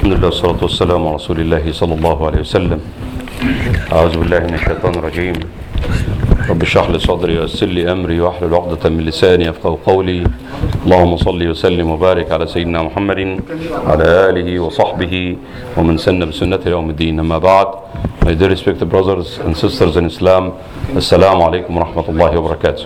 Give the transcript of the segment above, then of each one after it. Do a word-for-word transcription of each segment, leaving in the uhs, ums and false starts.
الحمد لله والصلاة والسلام على رسول الله صلى الله عليه وسلم. أعوذ بالله من الشيطان الرجيم. رب اشرح لي صدري ويسر لي أمري واحلل عقدة من لساني يفقهوا قولي. اللهم صل وسلم وبارك على سيدنا محمد وعلى آله وصحبه ومن سن بسنته يوم الدين. أما بعد, my dear respected brothers and sisters in Islam, Assalamu alaikum wa rahmatullahi wa barakatuh.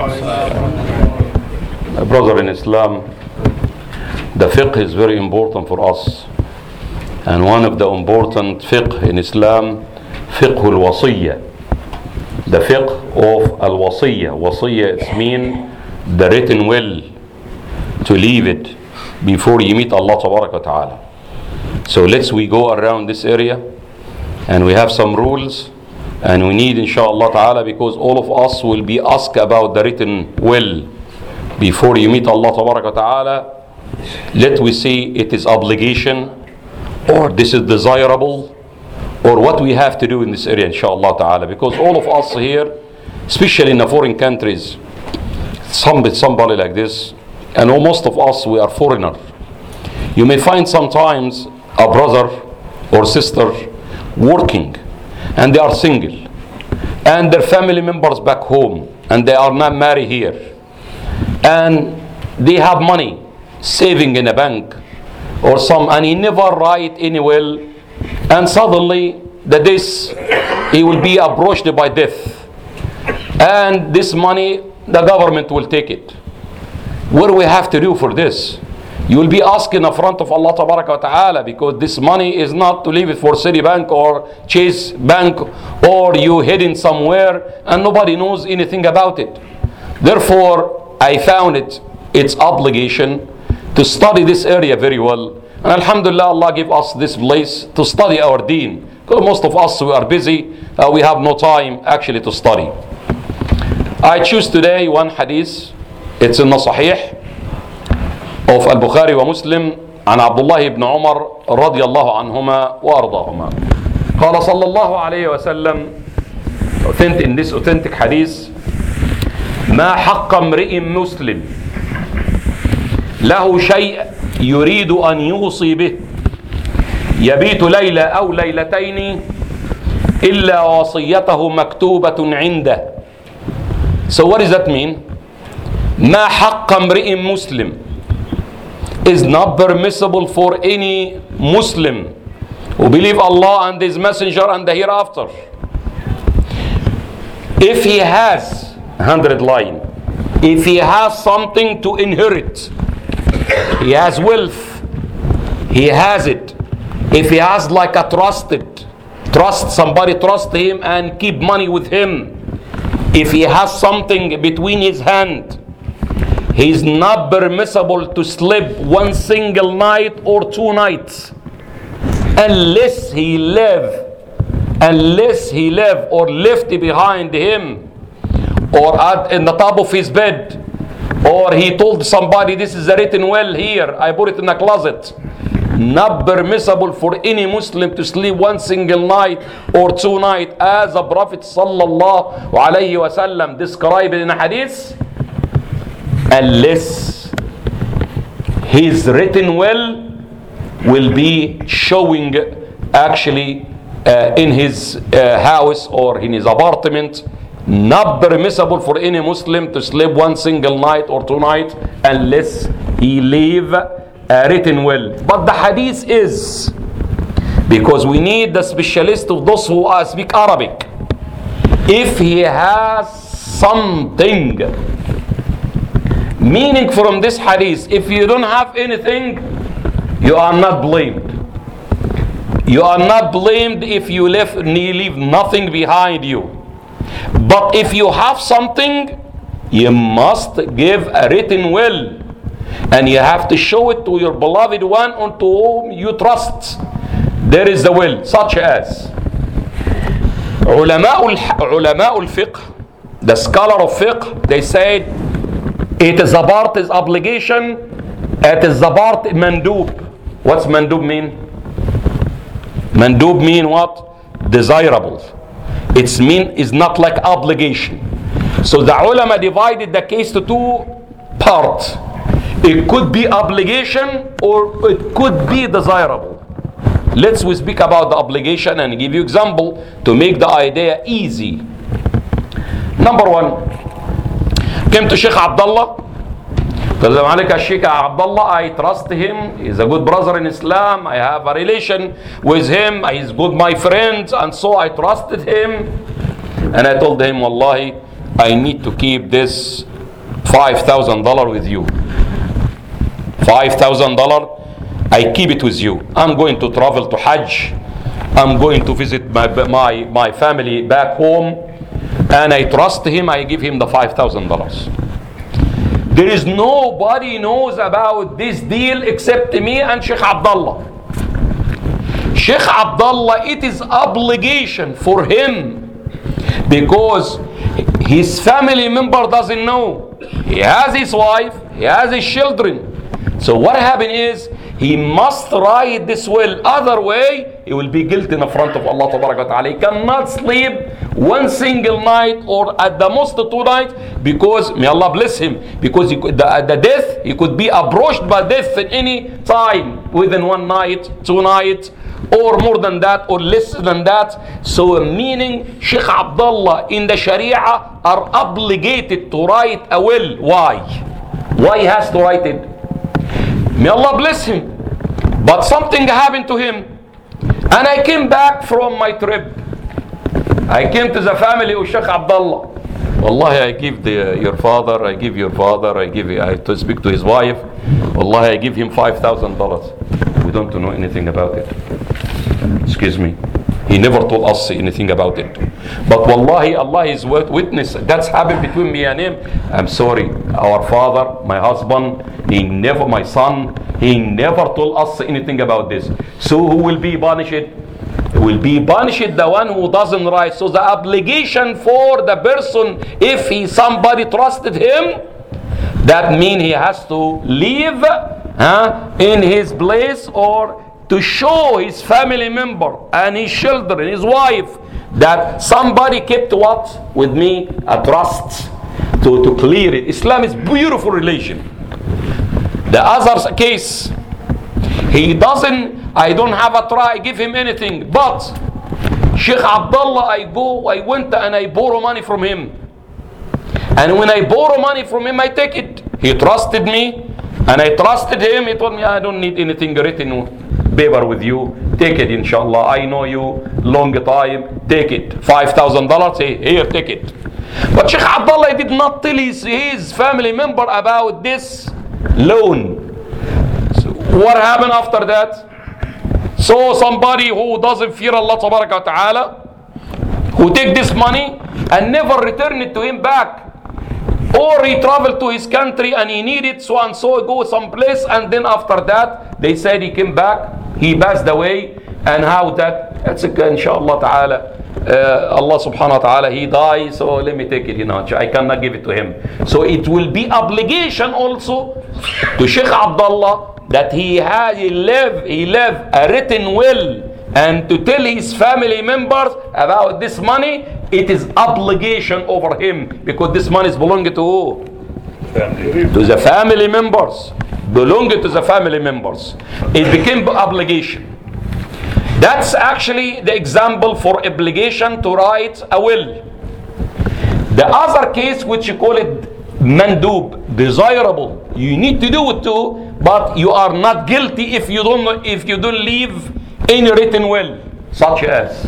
My brother in Islam, the fiqh is very important for us. And one of the important fiqh in Islam, fiqh al-wasiyya. The fiqh of al-wasiyya. Wasiyya, it means the written will, to leave it before you meet Allah tabarak wa ta'ala. So let's we go around this area, and we have some rules, and we need inshallah ta'ala, because all of us will be asked about the written will before you meet Allah tabarak wa ta'ala. Let we see it is obligation, or this is desirable, or what we have to do in this area inshallah ta'ala, because all of us here, especially in the foreign countries, some somebody like this, and most of us, we are foreigner. You may find sometimes a brother or sister working, and they are single, and their family members back home, and they are not married here, and they have money saving in a bank or some, and he never write any will, and suddenly the this he will be approached by death, and this money the government will take it. What do we have to do for this? You will be asking in front of Allah tabaraka wa ta'ala, because this money is not to leave it for Citibank or Chase Bank, or you hidden somewhere and nobody knows anything about it. Therefore, I found it its obligation to study this area very well. And alhamdulillah, Allah give us this place to study our deen, because most of us, we are busy, uh, we have no time actually to study. I choose today one hadith. It's in the Sahih of Al-Bukhari wa Muslim عن عبد الله بن عمر رضي الله عنهما وأرضاهما. قال صلى الله عليه وسلم, authentic, in this authentic hadith, ما حق امرئ مسلم له شيء يريد أن يوصي به يبيت ليلة أو ليلتين إلا وصيته مكتوبة عنده. So what does that mean? ما حق امرئ مسلم is not permissible for any Muslim who believe Allah and His Messenger and the hereafter. If he has hundred line, if he has something to inherit, he has wealth, he has it. If he has like a trusted, trust somebody, trust him and keep money with him. If he has something between his hand, he is not permissible to sleep one single night or two nights, unless he live, unless he live or left behind him, or at in the top of his bed, or he told somebody, this is a written will here, I put it in a closet. Not permissible for any Muslim to sleep one single night or two nights, as the Prophet sallallahu alayhi wa sallam described in a hadith, unless his written will will be showing actually uh, in his uh, house or in his apartment. Not permissible for any Muslim to sleep one single night or two nights unless he leave a written will. But the hadith is, because we need the specialist of those who uh, speak Arabic. If he has something, meaning from this hadith, if you don't have anything, you are not blamed. You are not blamed if you left, you leave nothing behind you. But if you have something, you must give a written will, and you have to show it to your beloved one unto whom you trust. There is the will, such as ulama al-fiqh, the scholar of fiqh, they said it is a part is obligation, it is a part mandub. What's mandub mean? Mandub mean what? Desirable. Its mean is not like obligation. So the ulama divided the case to two parts. It could be obligation or it could be desirable. let's we speak about the obligation and give you example to make the idea easy. Number one, came to Sheikh Abdullah. Salam alaikum Sheikh Abdullah, I trust him, he's a good brother in Islam, I have a relation with him, he's good my friend, and so I trusted him. And I told him, Wallahi, I need to keep this five thousand dollars with you. five thousand dollars, I keep it with you. I'm going to travel to Hajj, I'm going to visit my, my, my family back home, and I trust him, I give him the five thousand dollars. There is nobody knows about this deal except me and Sheikh Abdullah. Sheikh Abdullah, it is obligation for him because his family member doesn't know. He has his wife, he has his children. So what happened is he must write this will. Other way, he will be guilty in the front of Allah Ta'ala. He cannot sleep one single night or at the most two nights because, may Allah bless him, because he could, the, the death, he could be approached by death at any time within one night, two nights, or more than that, or less than that. So meaning Sheikh Abdullah in the Sharia are obligated to write a will. Why? Why he has to write it? May Allah bless him. But something happened to him. And I came back from my trip. I came to the family of Sheikh Abdullah. Wallahi, I give the, your father, I give your father, I give, I have to speak to his wife. Wallahi, I give him five thousand dollars. We don't know anything about it. Excuse me. He never told us anything about it. But wallahi, Allah is witness. That's happened between me and him. I'm sorry. Our father, my husband, he never, my son, he never told us anything about this. So who will be punished? Will be punished the one who doesn't write. So the obligation for the person, if he somebody trusted him, that means he has to live huh, in his place or to show his family member and his children, his wife, that somebody kept what? With me, a trust to, to clear it. Islam is beautiful religion. The other case, he doesn't, I don't have a try, give him anything. But Sheikh Abdullah, I go, I went and I borrow money from him. And when I borrow money from him, I take it. He trusted me and I trusted him. He told me, I don't need anything written paper with you. Take it, inshallah. I know you long time. Take it. five thousand dollars. Say, here, take it. But Sheikh Abdullah did not tell his, his family member about this loan. So what happened after that? So somebody who doesn't fear Allah Ta'ala, who take this money and never return it to him back. Or he traveled to his country and he needed so and so go someplace, and then after that they said he came back, he passed away, and how that? That's inshallah ta'ala. Uh, Allah subhanahu wa ta'ala, he died, so let me take it, you know, I cannot give it to him. So it will be obligation also to Sheikh Abdullah that he had, he left, he left a written will, and to tell his family members about this money. It is obligation over him because this money is belonging to who? Family. To the family members. Belonging to the family members. It became obligation. That's actually the example for obligation to write a will. The other case, which you call it mandub, desirable, you need to do it too, but you are not guilty if you don't if you don't leave any written will, such as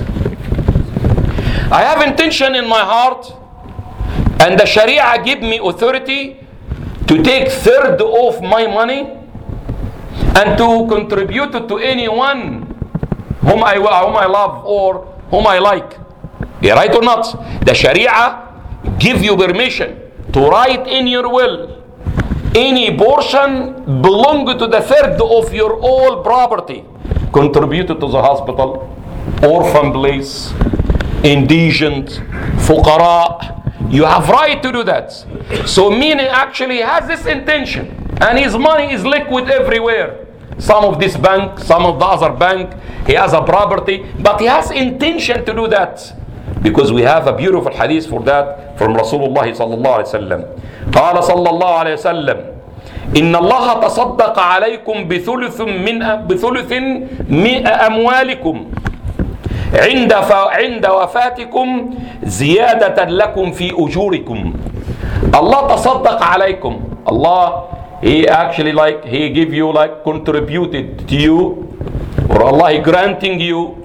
I have intention in my heart, and the Sharia give me authority to take third of my money and to contribute it to anyone whom I whom I love or whom I like. Yeah, right or not? The Sharia give you permission to write in your will any portion belonging to the third of your all property, contributed to the hospital, orphan place, indigent, fuqara. You have right to do that. So meaning actually has this intention, and his money is liquid everywhere. Some of this bank, some of the other bank, he has a property, but he has intention to do that. Because we have a beautiful hadith for that from Rasulullah sallallahu alaihi wasallam. قال صلى الله عليه وسلم إن الله تصدق عليكم بثلث من بثلث من أموالكم عند عند وفاتكم زيادة لكم في أجوركم. Allah تصدق عليكم. Allah, He actually like He give you like contributed to you, or Allah He granting you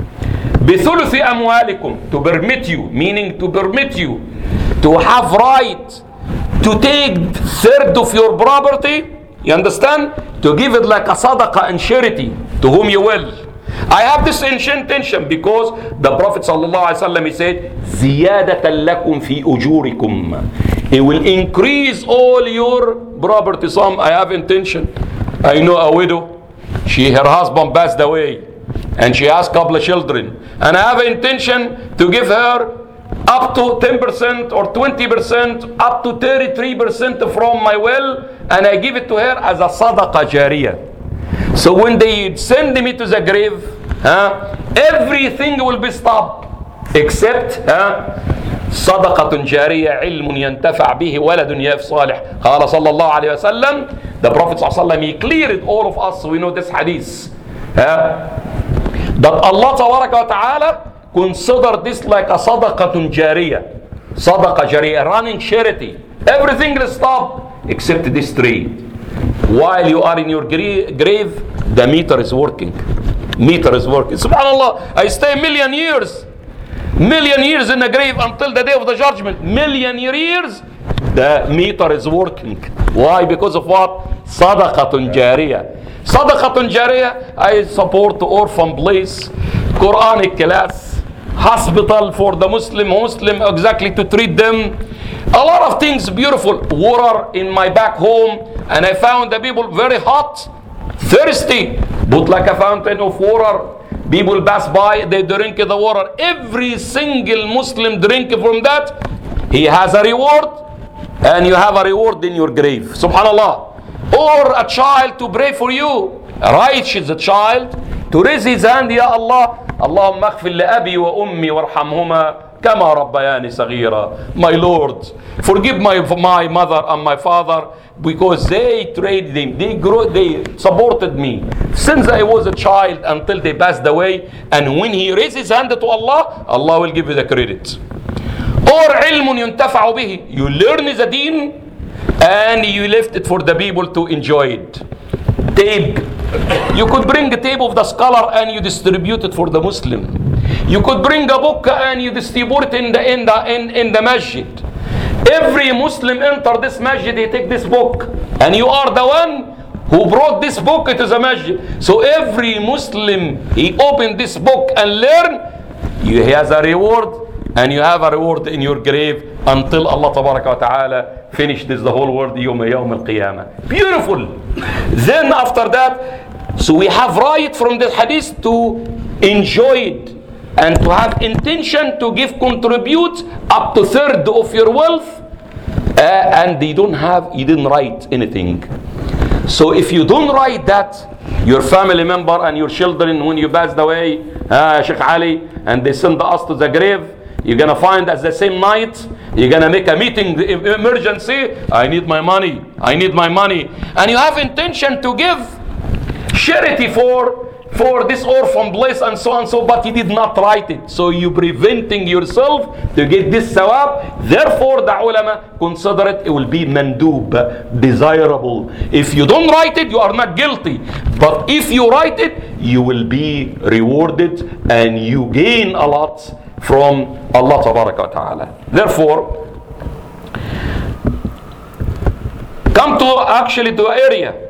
بثلث أموالكم, to permit you, meaning to permit you to have right to take third of your property, you understand, to give it like a sadaqah and charity to whom you will. I have this intention because the Prophet sallallahu alaihi wasallam, he said زيادة لكم في أجوركم, it will increase all your property. Some I have intention, I know a widow, she her husband passed away and she has a couple of children, and I have an intention to give her up to ten percent or twenty percent, up to thirty-three percent from my will, and I give it to her as a sadaqah jariyah. So when they send me to the grave, huh, everything will be stopped except huh, صدقة جارية علم ينتفع به ولد يف صالح. قال صلى الله عليه وسلم, the Prophet صلى الله عليه وسلم, he cleared all of us, we know this hadith, huh, that Allah تبارك وتعالى consider this like a sadaqatun jariyah, sadaqah jariyah, running charity. Everything will stop except this three. While you are in your grave, the meter is working. Meter is working. Subhanallah, I stay million years, million years in the grave until the day of the judgment. Million years, the meter is working. Why? Because of what? Sadaqatun jariyah. Sadaqatun jariyah, I support the orphan place, Quranic class, hospital for the Muslim, Muslim exactly to treat them. A lot of things beautiful. Water in my back home, and I found the people very hot, thirsty. Put like a fountain of water. People pass by, they drink the water. Every single Muslim drink from that. He has a reward, and you have a reward in your grave. Subhanallah. Or a child to pray for you. Righteous child to raise his hand, Ya Allah, اللهم اغفر لأبي وأمي وارحمهما كما ربياني صغيرا. My Lord, forgive my my mother and my father because they trained them, they grew, they supported me since I was a child until they passed away. And when he raises his hand to Allah, Allah will give you the credit. Or علم ينتفع به, you learn the deen and you left it for the people to enjoy it. Tape, you could bring a tape of the scholar and you distribute it for the Muslim. You could bring a book and you distribute it in the in the in, in the masjid. Every Muslim enter this masjid, he take this book, and you are the one who brought this book to the masjid. So every Muslim, he open this book and learn, he has a reward, and you have a reward in your grave until Allah tabaraka wa ta'ala finish this the whole world yawm yawm al-qiyamah. Beautiful. Then after that, so we have right from the hadith to enjoy it and to have intention to give contribute up to third of your wealth, uh, and they don't have, you didn't write anything. So if you don't write that, your family member and your children, when you passed away, uh, Sheikh Ali, and they send us to the grave, you're gonna find at the same night, you're gonna make a meeting, emergency, I need my money, I need my money. And you have intention to give charity for for this orphan place and so on, so, but you did not write it. So you preventing yourself to get this sawab. Therefore the ulama consider it, it will be mandub, desirable. If you don't write it, you are not guilty. But if you write it, you will be rewarded and you gain a lot from Allah Tabaraka wa Ta'ala. Therefore, come to actually to area.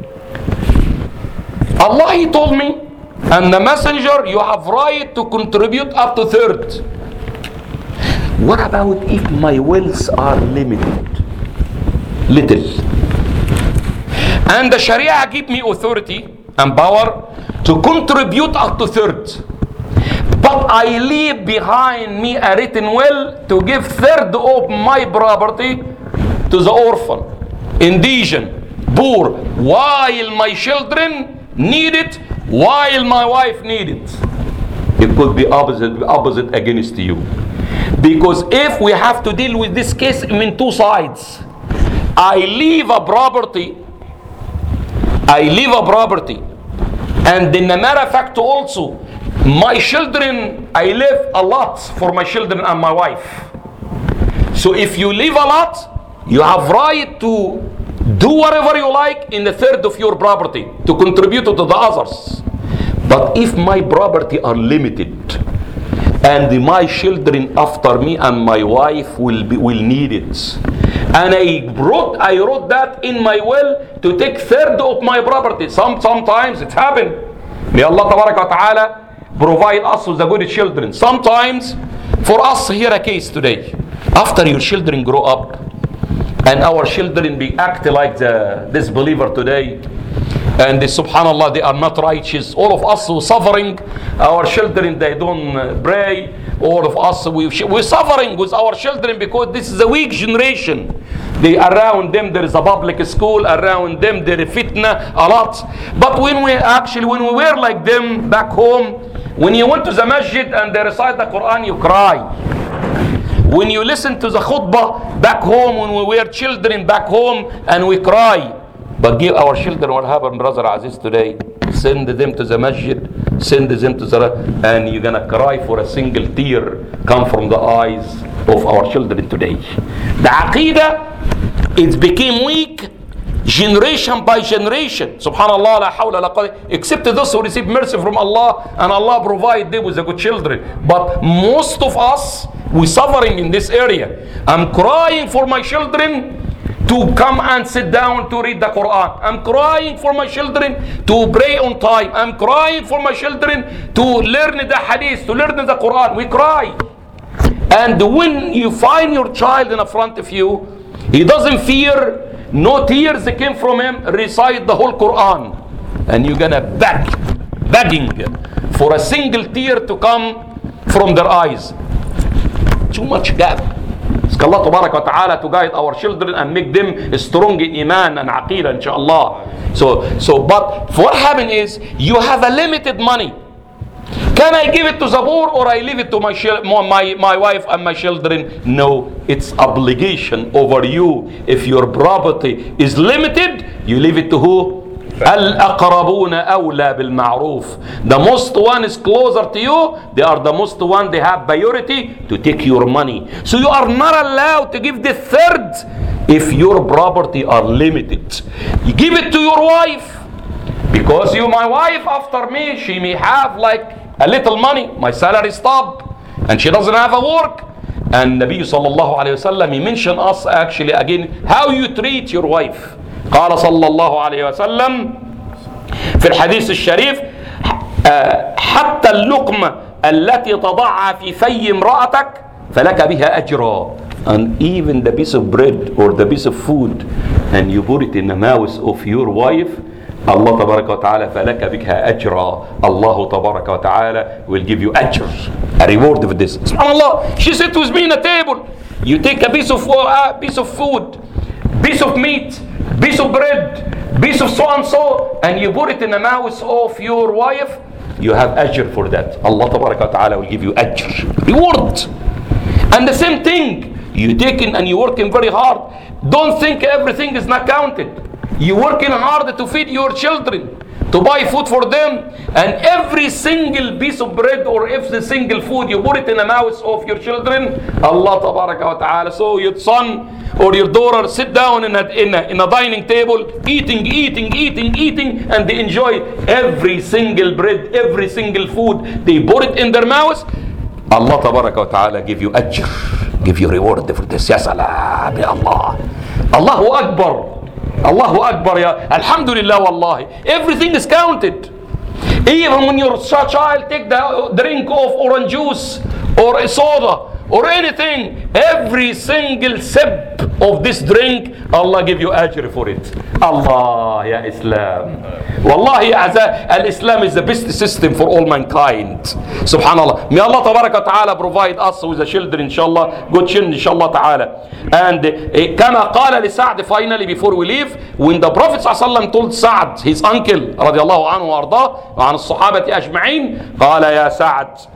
Allah, He told me, and the messenger, you have right to contribute up to third. What about if my wealth are limited, little, and the Sharia give me authority and power to contribute up to third, but I leave behind me a written will to give third of my property to the orphan, indigent, poor, while my children need it, while my wife need it. It could be opposite, opposite against you. Because if we have to deal with this case in two sides, I leave a property I leave a property, and in a matter of fact also, my children, I leave a lot for my children and my wife. So if you leave a lot, you have right to do whatever you like in the third of your property to contribute to the others. But if my property are limited, and my children after me and my wife will be, will need it, and I wrote I wrote that in my will to take third of my property. Some sometimes it happened. May Allah Tabaraka wa Ta'ala provide us with the good children. Sometimes, for us here a case today, after your children grow up, and our children be act like the disbeliever today, and they, subhanallah, they are not righteous. All of us who suffering, our children, they don't pray. All of us, we, we're suffering with our children because this is a weak generation. They around them there is a public school, around them there is fitna a lot. But when we actually, when we were like them back home, when you went to the masjid and they recite the Quran, you cry. When you listen to the khutbah back home, when we were children back home, and we cry. But give our children what happened, Brother Aziz, today. Send them to the masjid, send them to the, and you're gonna cry for a single tear come from the eyes of our children today. The aqidah, it became weak generation by generation. Subhanallah, la hawla la quwwata, except those who receive mercy from Allah, and Allah provide them with the good children. But most of us, we suffering in this area. I'm crying for my children to come and sit down to read the Quran. I'm crying for my children to pray on time. I'm crying for my children to learn the hadith, to learn the Quran. We cry. And when you find your child in front of you, he doesn't fear, no tears came from him, recite the whole Quran. And you're gonna beg, begging for a single tear to come from their eyes. Too much gap. Ask Allah Tabaraka wa Ta'ala to guide our children and make them strong in iman and aqidah, inshaAllah. So, so, but what happened is, you have a limited money. Can I give it to the poor, or I leave it to my, my, my wife and my children? No, it's obligation over you. If your property is limited, you leave it to who? Al-aqrabuna awla bil ma'roof. The most one is closer to you, they are the most one, they have priority to take your money. So you are not allowed to give the third if your property are limited. You give it to your wife, because you, my wife after me, she may have like a little money, my salary stop, and she doesn't have a work. And Nabi sallallahu alayhi wa sallam, he mentioned us actually again how you treat your wife. قال صلى الله عليه وسلم في الحديث الشريف حتى اللقمة التي تضعها في في امرأتك فلك بها أجرا. And even the piece of bread or the piece of food, and you put it in the mouth of your wife, Allah tabaraka wa ta'ala فلك بها أجرا. Allah tabaraka wa ta'ala will give you ajr, a reward for this. SubhanAllah, she sat with me in a table. You take a piece of uh, piece of food, piece of meat, piece of bread, piece of so and so, and you put it in the mouth of your wife, you have ajr for that. Allah tabaraka wa ta'ala will give you ajr, reward. And the same thing, you taking and you working very hard. Don't think everything is not counted. You working hard to feed your children, to buy food for them, and every single piece of bread or every single food you put it in the mouth of your children, Allah tabaraka wa ta'ala. So your son or your daughter sit down in a, in a, in a dining table, eating, eating, eating, eating, and they enjoy every single bread, every single food. They put it in their mouth. Allah tabaraka wa ta'ala give you ajr, give you reward for this. Ya salam, ya Allah. Allahu Akbar. Allahu Akbar, ya Alhamdulillah, wallahi. Everything is counted. Even when your child take the drink of orange juice or a soda or anything, every single sip of this drink, Allah give you ajr for it. Allah, ya Islam. Wallahi, al-Islam is the best system for all mankind. Subhanallah. May Allah tabaraka wa ta'ala provide us with the children, inshallah, good children, inshallah ta'ala. And كما قال لسعد, finally, before we leave, when the Prophet ﷺ told Sa'd, his uncle, رضي الله عنه وأرضاه, وعن الصحابة أجمعين, قال يا سعد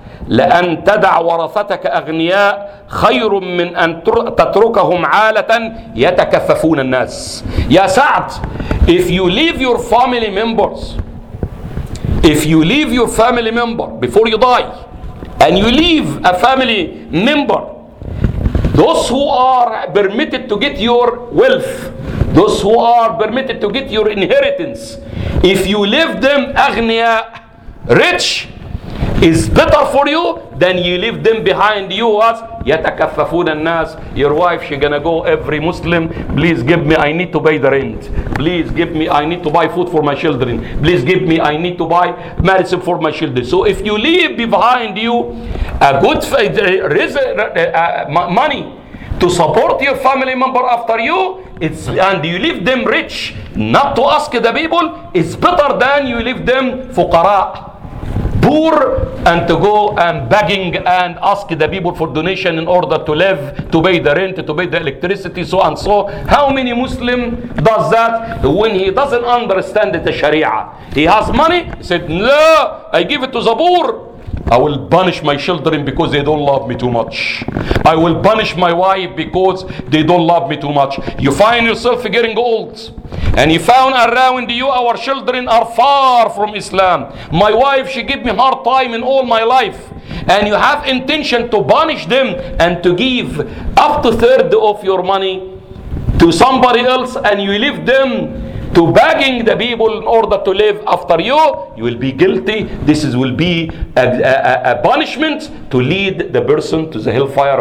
لأن تدع ورثتك أغنياء خير من أن تتركهم عالة يتكففون الناس. يا سعد, if you leave your family members, if you leave your family member before you die, and you leave a family member, those who are permitted to get your wealth, those who are permitted to get your inheritance, if you leave them أغنياء, rich, is better for you than you leave them behind you as يتكففون الناس. Your wife, she gonna go every Muslim, please give me, I need to pay the rent, please give me, I need to buy food for my children, please give me, I need to buy medicine for my children. So if you leave behind you a good uh, money to support your family member after you, it's, and you leave them rich not to ask the people, it's better than you leave them فقراء, poor, and to go and begging and ask the people for donation in order to live, to pay the rent, to pay the electricity, so and so. How many Muslim does that when he doesn't understand the Sharia? He has money, he said, no, I give it to the poor. I will punish my children because they don't love me too much. I will punish my wife because they don't love me too much. You find yourself getting old, and you found around you our children are far from Islam. My wife, she gave me hard time in all my life, and you have intention to punish them and to give up to third of your money to somebody else, and you leave them to begging the people in order to live after you, you will be guilty. This is, will be a, a, a punishment to lead the person to the hellfire.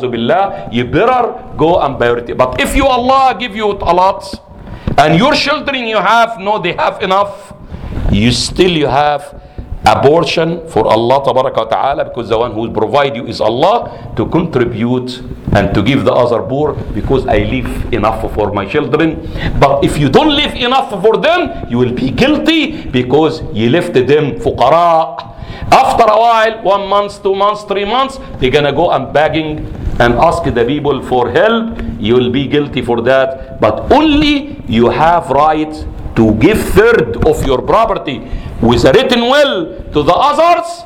You better go and priority. But if you, Allah give you a lot, and your children you have, no, they have enough, you still you have a portion for Allah tabaraka wa ta'ala, because the one who will provide you is Allah, to contribute and to give the other poor, because I leave enough for my children. But if you don't leave enough for them, you will be guilty because you left them fuqara. After a while, one month, two months, three months, they're gonna go and begging and ask the people for help. You will be guilty for that. But only you have right to give third of your property with a written will to the others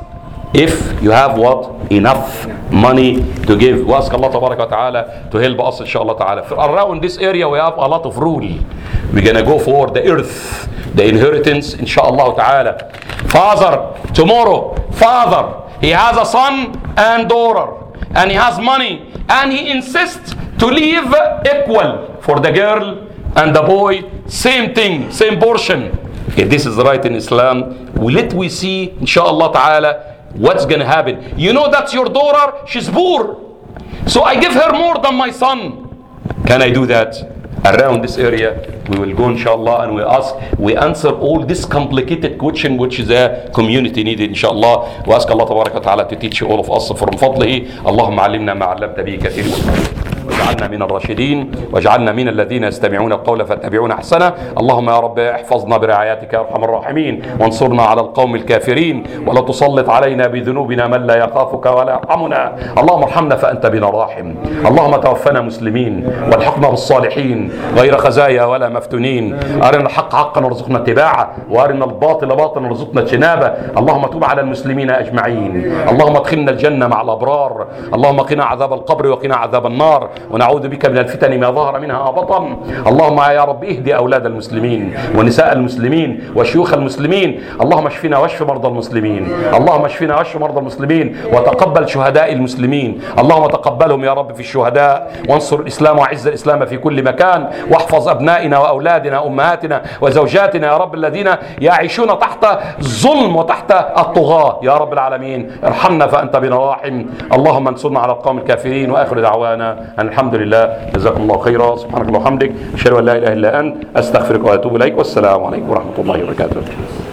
if you have what? Enough money to give. We ask Allah tabaraka wa ta'ala to help us inshallah ta'ala. Around this area we have a lot of rule. We're gonna go for the earth, the inheritance inshallah ta'ala. Father, tomorrow, father, he has a son and daughter, and he has money, and he insists to leave equal for the girl and the boy, same thing, same portion. If this is right in Islam, let we see inshallah ta'ala what's gonna happen. You know that's your daughter, she's poor, so I give her more than my son. Can I do that? Around this area we will go inshallah, and we ask, we answer all this complicated question which the community needed inshallah. We ask Allah tabaraka wa ta'ala to teach all of us from fadlihi. Allahumma alimna ma allamta bihi kathir واجعلنا من الراشدين واجعلنا من الذين يستمعون القول فاتبعون احسنه. اللهم يا رب احفظنا برعايتك يا ارحم الراحمين، وانصرنا على القوم الكافرين، ولا تسلط علينا بذنوبنا من لا يخافك ولا يرحمنا. اللهم ارحمنا فانت بنا راحم. اللهم توفنا مسلمين والحقنا بالصالحين غير خزايا ولا مفتونين. ارنا الحق حقا وارزقنا اتباعه، وارنا الباطل باطلا وارزقنا اجتنابه. اللهم تب على المسلمين اجمعين. اللهم ادخلنا الجنه مع الابرار. اللهم قنا عذاب القبر وقنا عذاب النار، ونعوذ بك من الفتن ما ظهر منها وبطن. اللهم يا رب اهدي اولاد المسلمين ونساء المسلمين وشيوخ المسلمين. اللهم اشفنا واشف مرضى المسلمين. اللهم اشفنا واشف مرضى المسلمين، وتقبل شهداء المسلمين. اللهم تقبلهم يا رب في الشهداء، وانصر الاسلام وعز الاسلام في كل مكان، واحفظ ابنائنا واولادنا امهاتنا وزوجاتنا يا رب الذين يعيشون تحت الظلم وتحت الطغاة يا رب العالمين. ارحمنا فانت بنا راحم. اللهم انصرنا على القوم الكافرين. واخر دعوانا الحمد لله. جزاكم الله خيرا. سبحانك اللهم وبحمدك، اشهد ان لا اله الا انت، استغفرك واتوب اليك. والسلام عليكم ورحمه الله وبركاته.